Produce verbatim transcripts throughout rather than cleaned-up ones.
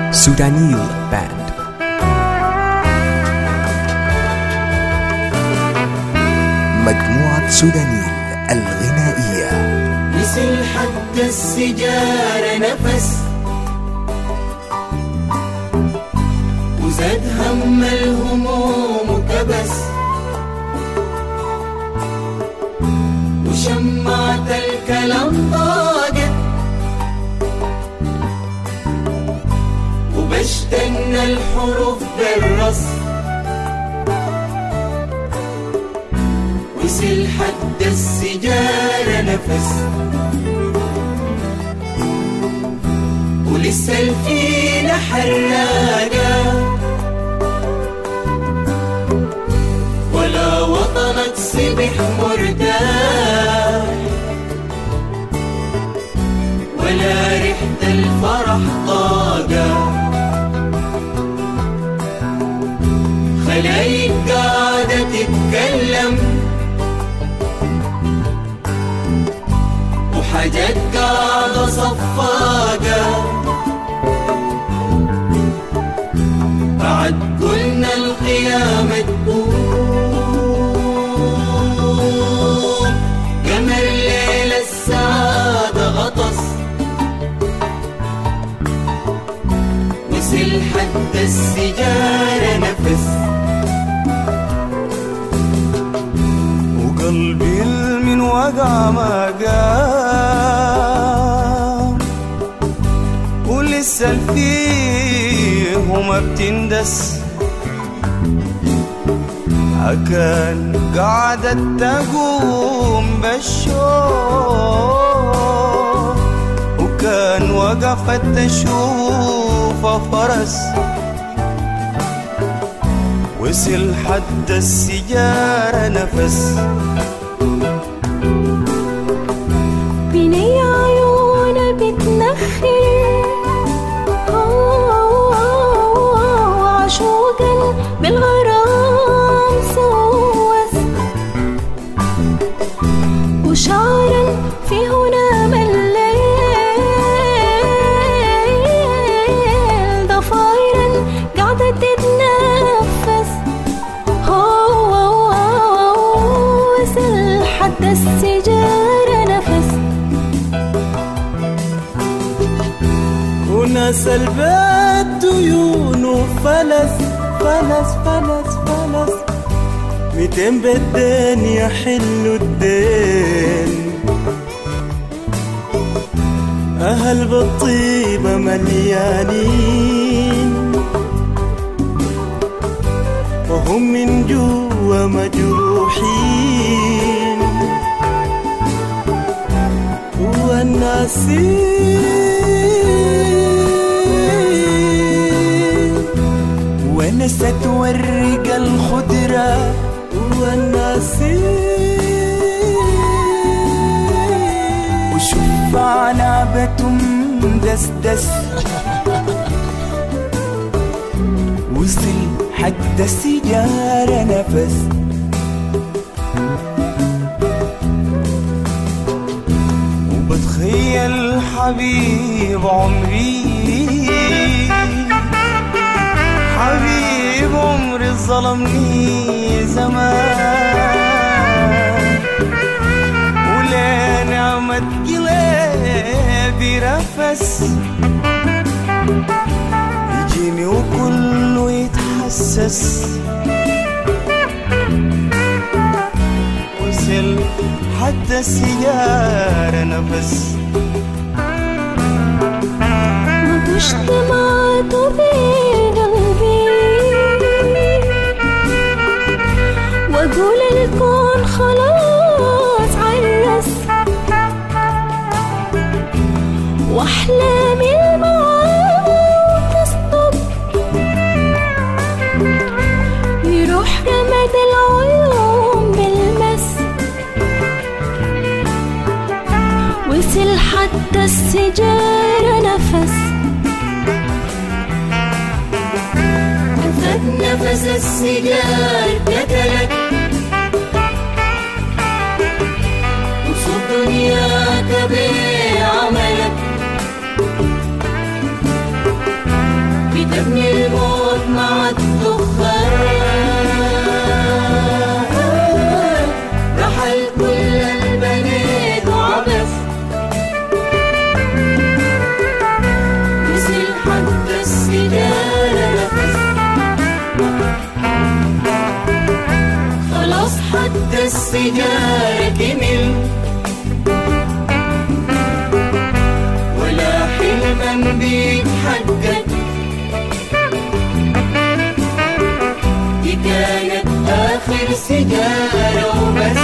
سودانيل باند. مجموعة سودانيل الغنائية. مثل حد السجارة نفس وزاد هم الهموم كبس، وشمعة الكلام ضاقت، وبشتن الحروف بالرص، وصل حد السجارة نفس، ولسه الفينا حراقة، ولا وطنك صبح مرتاح، ولا ريحة الفرح طاقة، خلايق قاعدة تتكلم، وحاجات قاعدة صفاقة، بعد قلنا القيامة تقوم، قمر ليل السعادة غطس، وصل حد السجارة نفس، وقلبي من وقع ما قام، ولسه الفيه وما بتندس، عكان قعدت تقوم بالشوق، وكان وقفت تشوف فرس، وصل حد السجارة نفس، بني عيونه بتنخر وعشوقا بالغرام سوس، وشعرا في هنام الليل، ضفايرا قاعدة تتنفس، وصل حد السجارة نفس، وناس البيت ديون وفلس فلس فلس فلس، ميتين بالدين يحلوا الدين، أهل بالطيبة مليانين، وهم من جوا مجروحين، والناسين ونست ورق الخضرة، والناسين وشوف عنابة مدسدس، وصل حد السجارة نفس، وبتخيل حبيب عمري، حبيب عمري ظلمني زمان، ولا نعمة قلبي رفس، يجيني وكله يتحسس، وصل حتى السيارة نفس، ما اجتمعت بقلبي واقول الكون خلاص عرس، واحلامي المعاه تصدق، يروح رمد العيون بالمس، وصل حتى السجارة نفس، خد نفس السجار قتلك، وصل دنياك بعملك، السيجارة كمل ولا حلما بيتحقق. دي كانت آخر سيجارة وبس،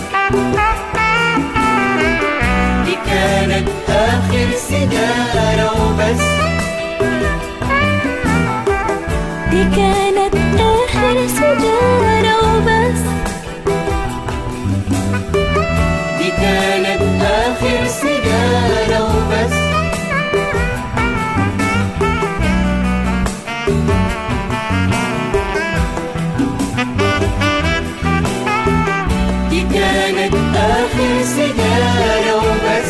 دي كانت آخر سيجارة وبس، دي كانت آخر سيجارة وبس، دي كانت آخر سيجارة وبس. دي كانت آخر سيجارة وبس،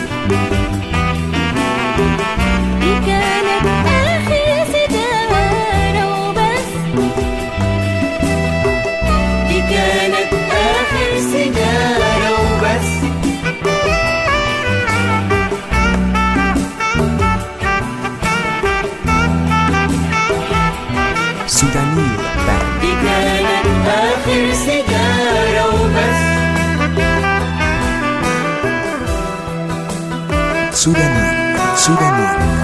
دي كانت آخر سيجارة وبس، دي كانت آخر سيجارة وبس. سوداني باند. دي كانت آخر سيجارة وبس. سوداني سوداني